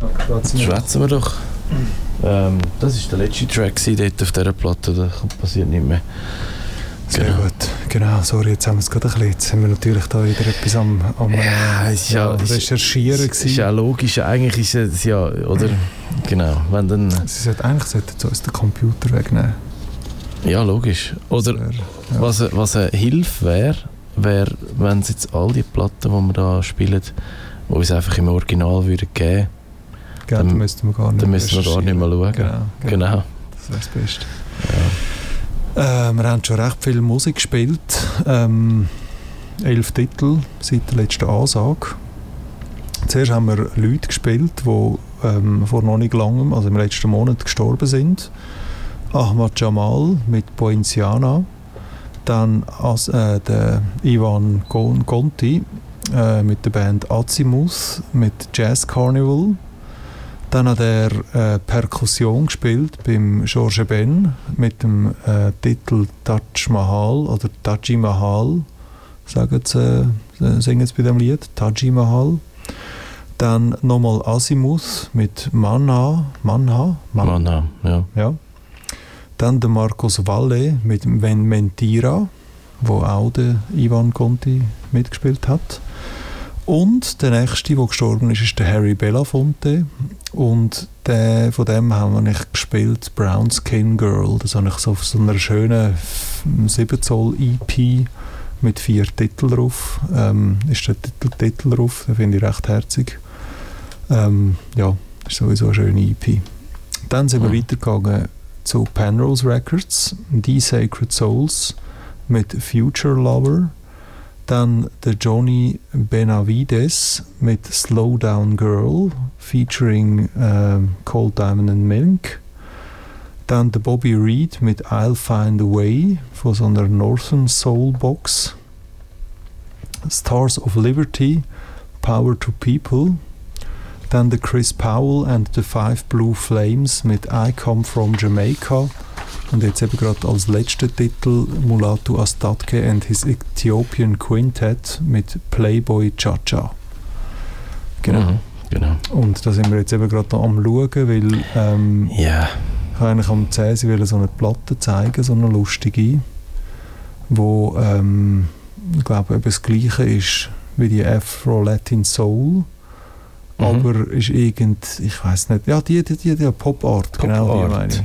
Schwätzen wir doch. Das war der letzte Track dort auf dieser Platte, da passiert nicht mehr. Sehr gut, genau, sorry, jetzt haben wir es gerade ein bisschen, jetzt haben wir natürlich da wieder etwas am Recherchieren gewesen. Ist ja logisch, eigentlich ist es ja, oder, genau, wenn dann... Eigentlich sollte es uns den Computer wegnehmen. Ja, logisch. Oder was eine Hilfe wäre, wenn es jetzt all die Platten, die wir da spielen, die uns einfach im Original würden geben, dann müssten wir gar nicht mehr schauen. Genau. Das wäre das Beste. Ja. Wir haben schon recht viel Musik gespielt. 11 Titel seit der letzten Ansage. Zuerst haben wir Leute gespielt, die vor noch nicht langem, also im letzten Monat, gestorben sind. Ahmad Jamal mit Poinciana. Dann der Ivan Conti mit der Band Azimuth mit Jazz Carnival. Dann hat er Perkussion gespielt beim Georges Ben mit dem Titel Taj Mahal oder Taji Mahal, singen sie bei dem Lied, Taji Mahal. Dann nochmal Azimuth mit Manha, ja. Dann der Marcos Valle mit Ven Mentira, wo auch der Ivan Conti mitgespielt hat. Und der nächste, der gestorben ist der Harry Belafonte. Und von dem haben wir nicht gespielt, Brown Skin Girl. Das habe ich so auf so einer schönen 7 Zoll EP mit 4 Titeln drauf. Ist der Titel drauf, den finde ich recht herzig. Ja, ist sowieso eine schöne EP. Dann sind wir weitergegangen zu Penrose Records, The Sacred Souls mit Future Lover. Dann der Johnny Benavides mit Slow Down Girl featuring Cold Diamond and Milk. Dann der Bobby Reed mit I'll Find a Way von so einer Northern Soul Box. Stars of Liberty, Power to People. Dann der Chris Powell and the Five Blue Flames mit I Come From Jamaica. Und jetzt eben gerade als letzter Titel Mulatu Astatke and his Ethiopian Quintet mit Playboy Cha-Cha. Genau. Genau. Und da sind wir jetzt eben gerade noch am Schauen, weil ich eigentlich am 10 sie so eine Platte zeigen, so eine lustige, wo ich glaube eben das Gleiche ist wie die Afro-Latin Soul. Aber ist ich weiß nicht, ja, die Pop-Art, genau, die meine ich.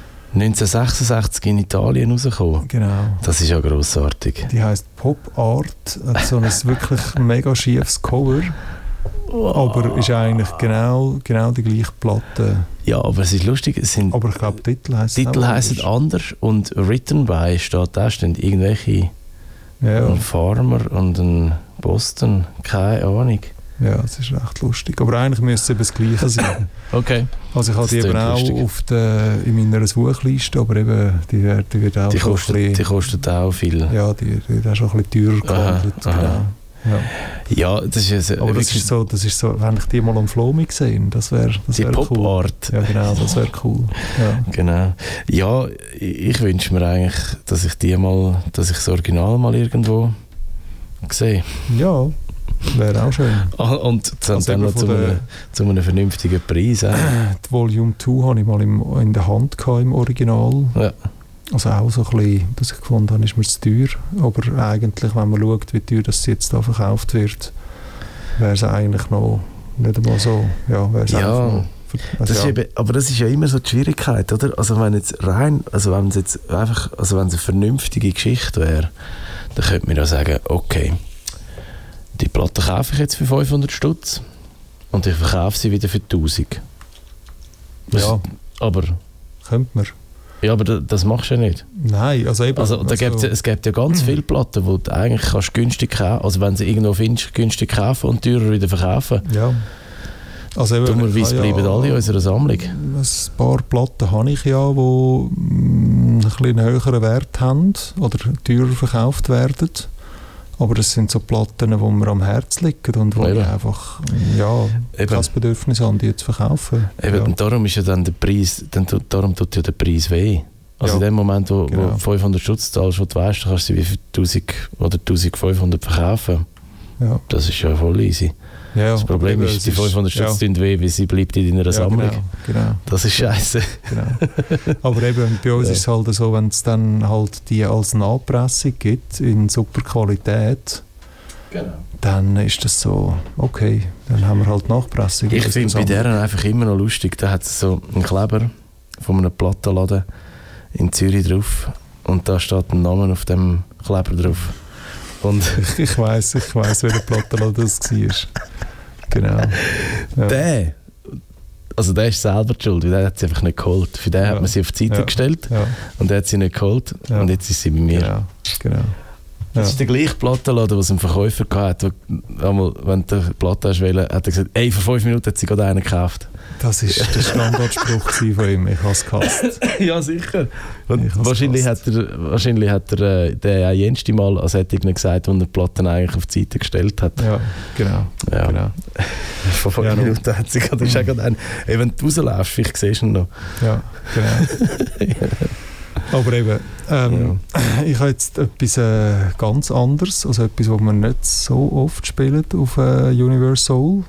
1966 in Italien rausgekommen. Genau. Das ist ja grossartig. Die heisst Pop Art, hat so ein wirklich mega schiefes Cover, aber ist eigentlich genau die gleiche Platte. Ja, aber es ist lustig, aber ich glaube, Titel heissen anders und Written by steht da, stehen irgendwelche ein Farmer und ein Boston, keine Ahnung. Ja, das ist recht lustig. Aber eigentlich müsste es eben das Gleiche sein. Okay. Also ich habe die eben auch in meiner Suchliste, aber eben die wird auch die kostet auch viel. Ja, die wird auch schon ein bisschen teurer gehandelt. Genau. Ja, das ist aber das ist so, wenn ich die mal am Flomi gesehen, das wäre cool. Pop-Art. Ja, genau, das wäre cool. Ja. Genau. Ja, ich wünsche mir eigentlich, dass ich das Original mal irgendwo sehe. Ja. Wäre auch schön. Und dann noch zu einem vernünftigen Preis. Die Volume 2 hatte ich mal in der Hand im Original. Ja. Also auch so ein bisschen, dass ich gefunden habe, ist mir zu teuer. Aber eigentlich, wenn man schaut, wie teuer das jetzt da verkauft wird, wäre es eigentlich noch nicht einmal so. Ja, wäre es noch. Aber das ist ja immer so die Schwierigkeit, oder? Also wenn es eine vernünftige Geschichte wäre, dann könnte man ja sagen, okay, die Platte kaufe ich jetzt für 500 Stutz und ich verkaufe sie wieder für 1000. Ja. Aber... Könnte man. Ja, aber das machst du ja nicht. Nein, also eben... Es gibt ja ganz viele Platten, die du eigentlich kannst günstig kaufen, also wenn du sie irgendwo findest, günstig kaufen und teurer wieder verkaufen. Ja. Also eben, dummerweise bleiben alle in unserer Sammlung. Ein paar Platten habe ich ja, die ein bisschen einen höheren Wert haben oder teurer verkauft werden. Aber das sind so Platten, die mir am Herzen liegen und wo ich einfach kein Bedürfnis habe, die zu verkaufen. Eben, und darum ist ja dann der Preis, darum tut ja der Preis weh. Also in dem Moment, wo du 500 Schutz zahlst, wo du weißt, kannst du sie wie für 1000 oder 1500 verkaufen. Ja. Das ist ja voll easy. Ja, das Problem ist, die 500 Stutz tun weh, weil sie bleibt in deiner Sammlung. Genau. Das ist scheiße. Genau. Aber eben bei uns ist es halt so, wenn es dann halt die als Nachpressung gibt, in super Qualität, dann ist das so, okay, dann haben wir halt Nachpressung. Ich finde bei deren einfach immer noch lustig, da hat es so einen Kleber von einem Plattenladen in Zürich drauf und da steht ein Name auf dem Kleber drauf. Und ich weiss, welcher Plattenladen das war. Genau. Ja. Der ist selber die Schuld, der hat sie einfach nicht geholt. Für den hat man sie auf die Seite gestellt und der hat sie nicht geholt und jetzt ist sie bei mir. Genau. Das ist der gleiche Plattenladen, den es ein Verkäufer hatte. Wenn du die Platte hast wollen, hat er gesagt, ey, vor 5 Minuten hat sie gerade einen gekauft. Das war der Standardspruch von ihm, ich habe es gehasst. Ja, sicher. Und wahrscheinlich hat er den auch jenste Mal an Sättigen gesagt, wo er die Platten eigentlich auf die Seite gestellt hat. Ja, genau. Vor 5 Minuten hat sie gerade, ey, wenn du rausläufst, vielleicht siehst du ihn noch. Ja, genau. Aber eben, ich habe jetzt etwas ganz anderes, also etwas, was man nicht so oft spielt auf Universal.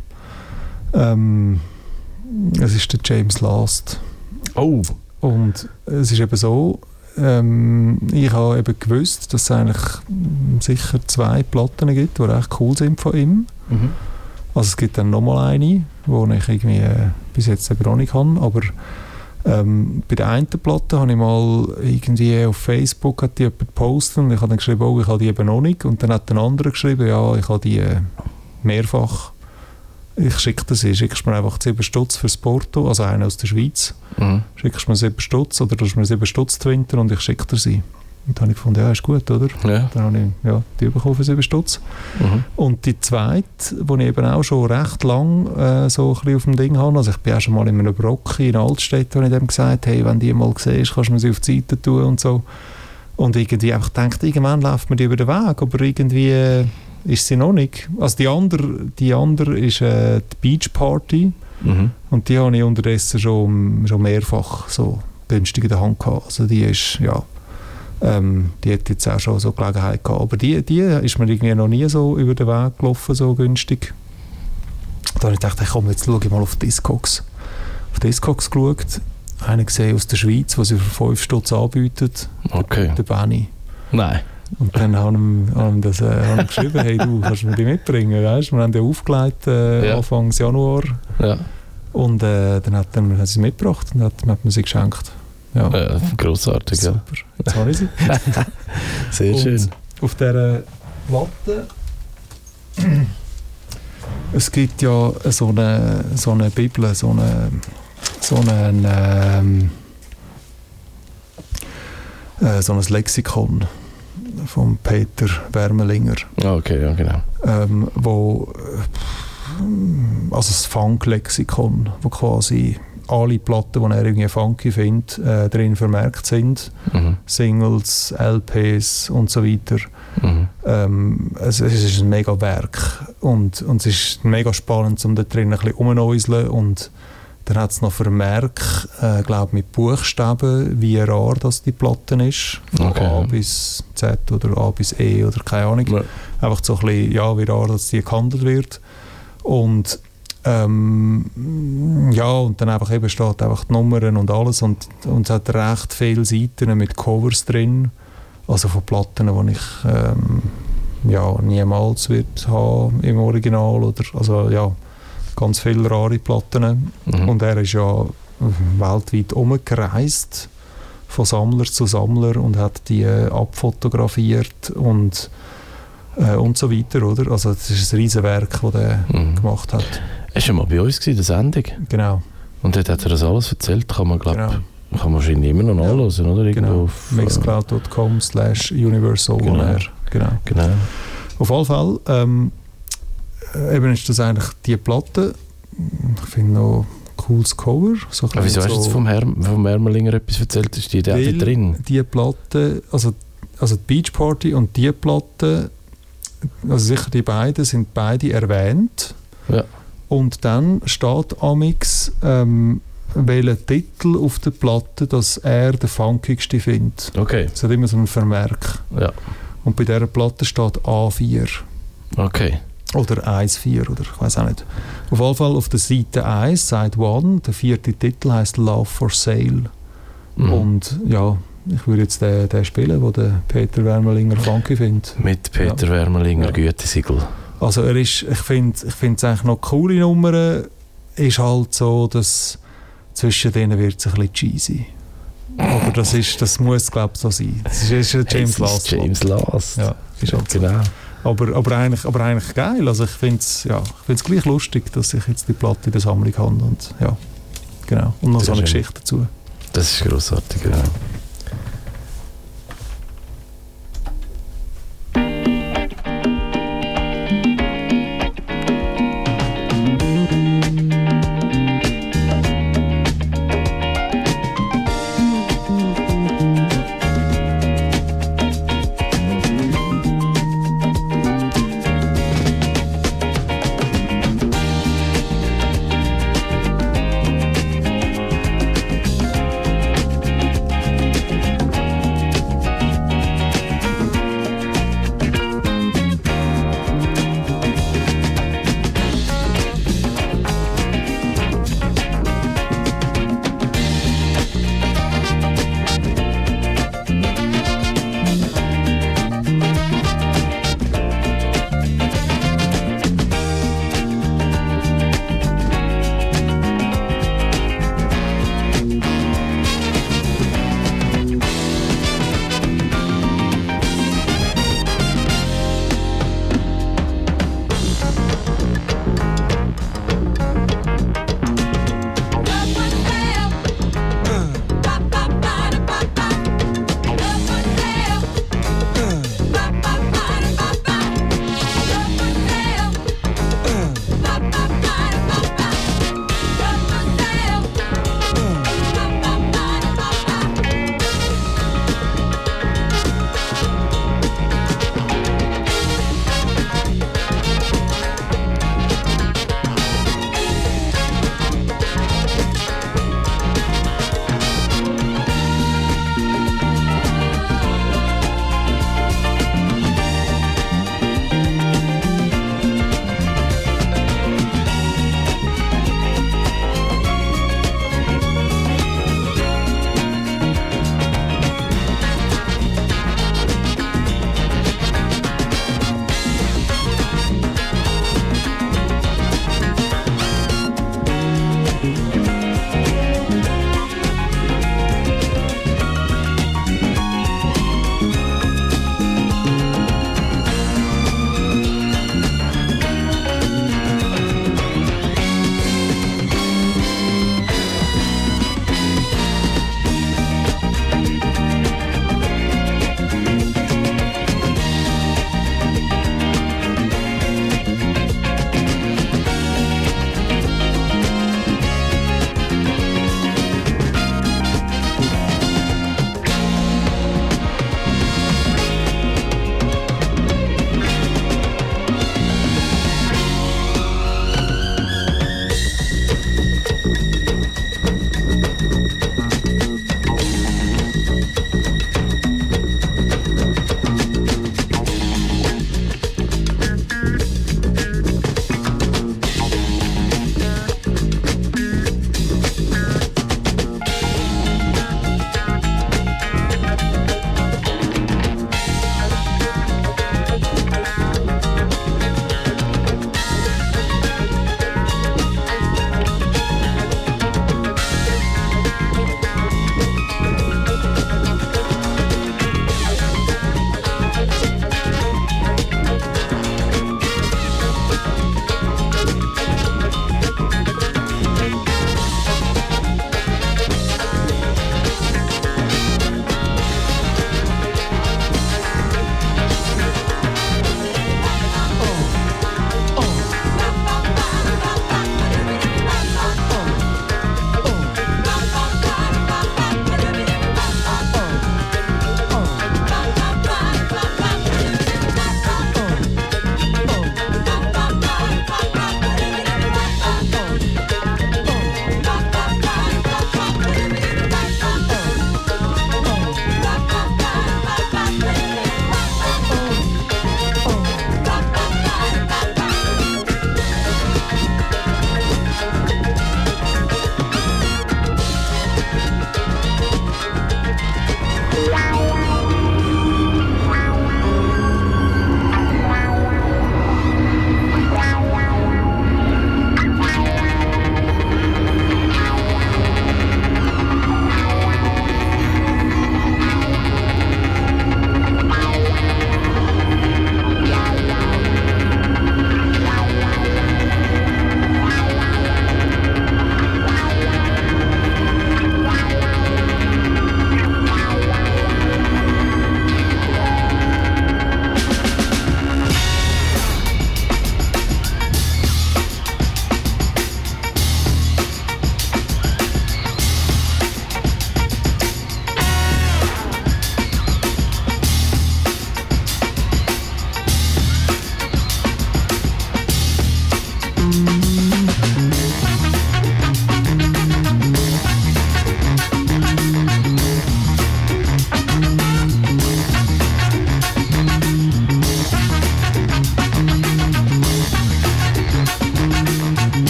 Es ist der James Last. Oh! Und es ist eben so, ich habe eben gewusst, dass es eigentlich sicher 2 Platten gibt, die recht cool sind von ihm. Mhm. Also es gibt dann nochmal eine, die ich irgendwie bis jetzt eben noch nicht kann, aber bei der einen Platte habe ich mal irgendwie auf Facebook hat die jemand gepostet und ich habe dann geschrieben, oh, ich habe die eben noch nicht. Und dann hat ein anderer geschrieben, ja, ich habe die mehrfach. Ich schicke schickst mir einfach 7 Stutz fürs Porto, also einer aus der Schweiz. Mhm. Schickst mir 7 Stutz oder du mir 7 Stutz twintern und ich schicke dir sie. Und dann habe ich gefunden, ja, ist gut, oder? Ja. Dann habe ich die bekommen für 7 Stutz. Mhm. Und die zweite, die ich eben auch schon recht lang so ein bisschen auf dem Ding habe, also ich bin auch schon mal in einem Brocki in Altstädt, wo ich dem gesagt habe, hey, wenn die mal siehst, kannst du mir sie auf die Seite tun und so. Und irgendwie einfach gedacht, irgendwann läuft mir die über den Weg, aber irgendwie ist sie noch nicht. Also die andere ist die Beach Party und die habe ich unterdessen schon mehrfach so günstig in der Hand gehabt. Also die ist, die hat jetzt auch schon so Gelegenheit gehabt. Aber die ist mir irgendwie noch nie so über den Weg gelaufen, so günstig. Da habe ich gedacht, komm, jetzt schaue ich mal auf Discogs. Auf Discogs geschaut, einen gesehen aus der Schweiz, der sie für 5 Stutz anbietet. Okay. Der Benny. Nein. Und dann haben wir geschrieben, hey, du kannst mir die mitbringen, weißt? Wir haben die aufgelegt Anfang Januar. Ja. Und dann hat sie es mitgebracht und hat man sie geschenkt. Ja. Grossartig, super. Jetzt habe ich sie. Sehr und schön. Auf dieser Platte es gibt ja so eine Bibel, so ein Lexikon von Peter Wermelinger. Okay, ja, genau. Also das Funk-Lexikon, wo quasi alle Platten, die er irgendwie funky findet, drin vermerkt sind. Mhm. Singles, LPs und so weiter. Mhm. Es ist ein mega Werk und es ist mega spannend, um da drin ein bisschen rumzunäuseln und dann hat es noch Vermerk, glaube mit Buchstaben, wie rar das die Platten ist. Von A bis Z oder A bis E oder keine Ahnung. Ja. Einfach so ein bisschen, wie rar das die gehandelt wird. Und und dann einfach eben steht einfach die Nummern und alles und es hat recht viele Seiten mit Covers drin, also von Platten, die ich niemals wird haben im Original oder also ganz viele rare Platten. Mhm. Und er ist ja weltweit umgereist von Sammler zu Sammler und hat die abfotografiert und so weiter, oder? Also das ist ein riesen Werk, das er gemacht hat. Er war mal bei uns in der Sendung. Genau. Und dort hat er das alles erzählt, kann man kann man wahrscheinlich immer noch nachhören, oder? Genau. Mixcloud.com/Universal. Genau. Auf jeden Fall eben ist das eigentlich die Platte. Ich finde noch ein cooles Cover. So wieso hast du jetzt vom Wermelinger etwas erzählt? Ist die drin? Die Platte, also die Beach Party und die Platte, also sicher die beiden, sind beide erwähnt. Ja. Und dann steht amix, welcher Titel auf der Platte, dass er den funkigste findet. Okay. Es hat immer so einen Vermerk. Ja. Und bei dieser Platte steht A4. Okay. Oder 1-4 oder ich weiß auch nicht. Auf jeden Fall auf der Seite 1, Side 1, der 4. Titel heisst Love for Sale. Und ja, ich würde jetzt den spielen, den der Peter Wermelinger funky findet. Mit Peter Wermelinger Gütesiegel. Also ich finde es eigentlich noch coole Nummern. Ist halt so, dass zwischen denen wird es ein bisschen cheesy. Aber das muss, glaube ich, so sein. Das ist James Last. James Last. Ja, ist halt so. Genau. Aber eigentlich geil. Also ich finde es gleich lustig, dass ich jetzt die Platte in der Sammlung habe. Und ja, genau. Und noch so eine Geschichte dazu. Das ist grossartig, genau.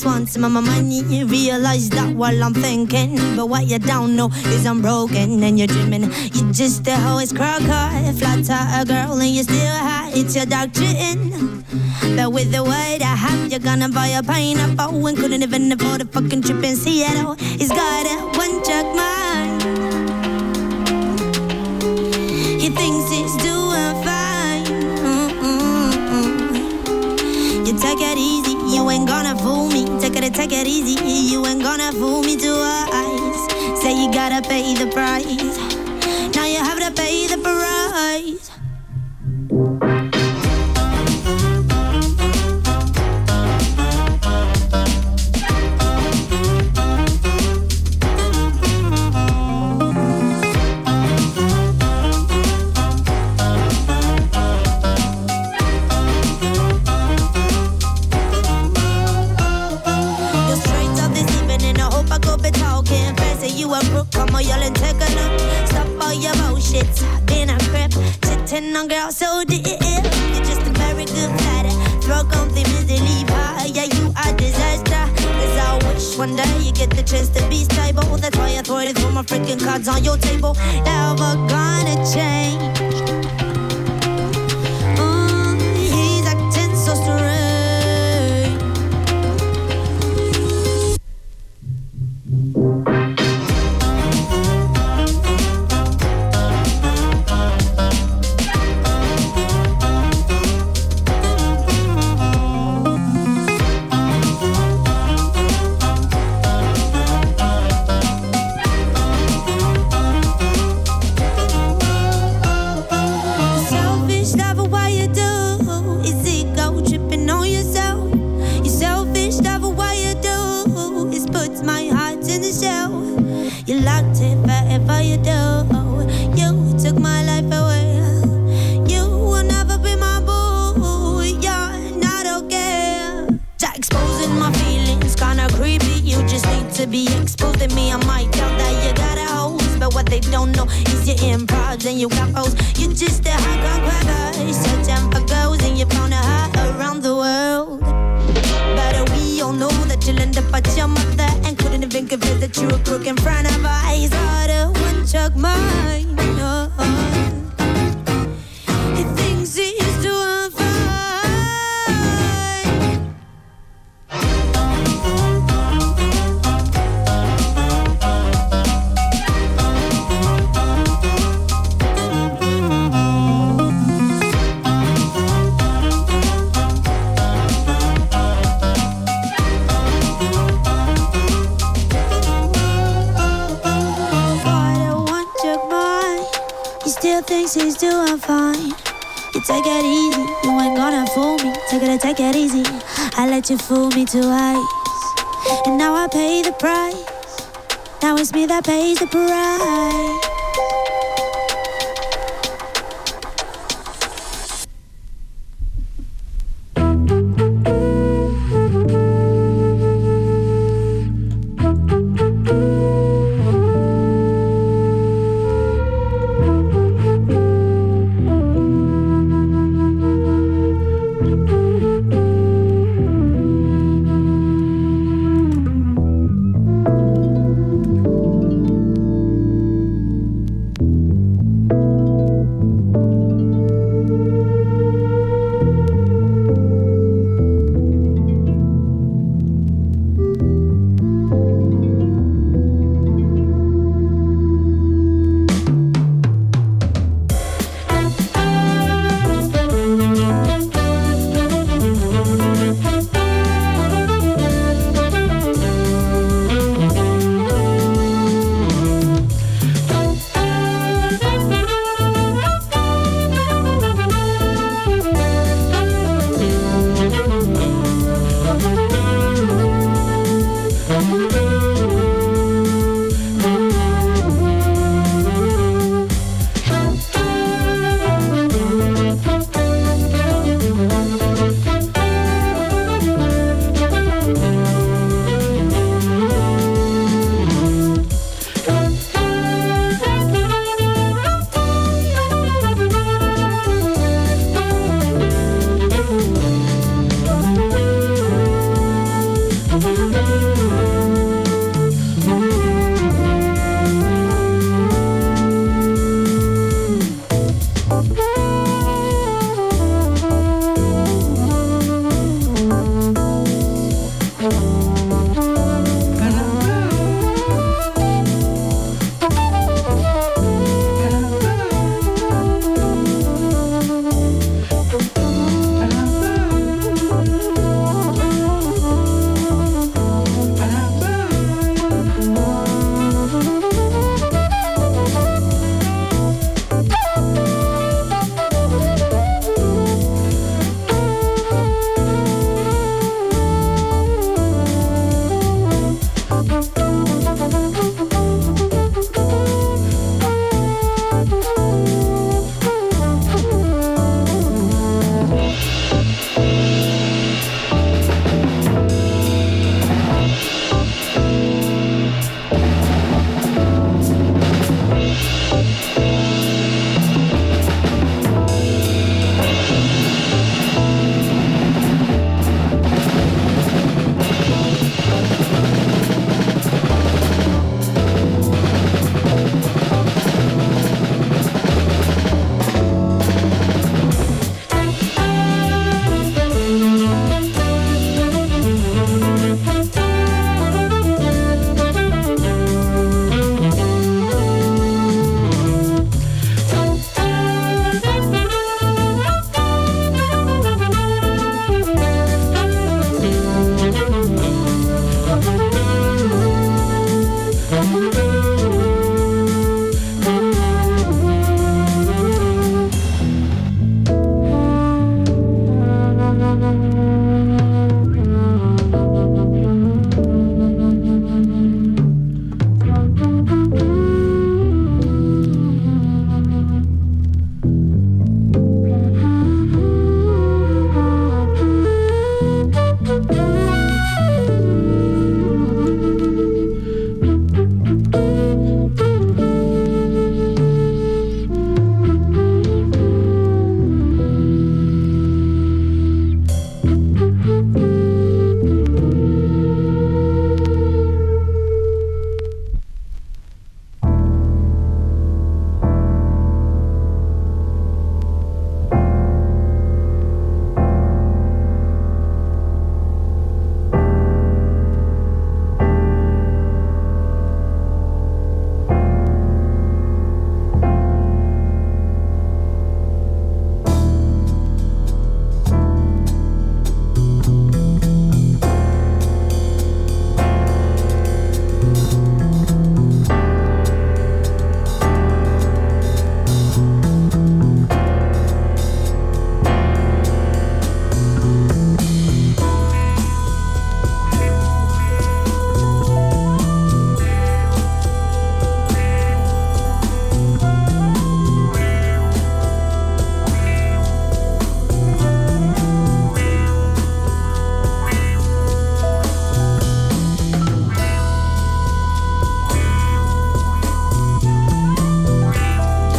just want some of my money. You realize that while I'm thinking, but what you don't know is I'm broken and you're dreaming. You just a hoe, it's crocker, flat tire girl, and you still high. It's your doctrine. But with the weight I have, you're gonna buy a pineapple and couldn't even afford a fucking trip in Seattle. He's got a one-track mind. He thinks he's doing fine. You take it easy, you ain't gonna fool me. Take it easy, you ain't gonna fool me twice. Say you gotta pay the price. Now you have to pay the price. On girl, so deep. You're just a very good fighter. Throw compliments and leave her. Yeah, you are disaster. Cause I wish one day you get the chance to be stable. That's why I throw it through my freaking cards on your table. Never gonna change. He's acting so strange. You got O's, you just a hot gun grabber. Searching for girls and you found a heart around the world. But we all know that you'll end up at your mother and couldn't even convince that you were crook in front of her. He's got a one-track mind. He thinks he's doing fine. Thinks he's doing fine. You take it easy, you ain't gonna fool me. Take it easy. I let you fool me twice, and now I pay the price. Now it's me that pays the price.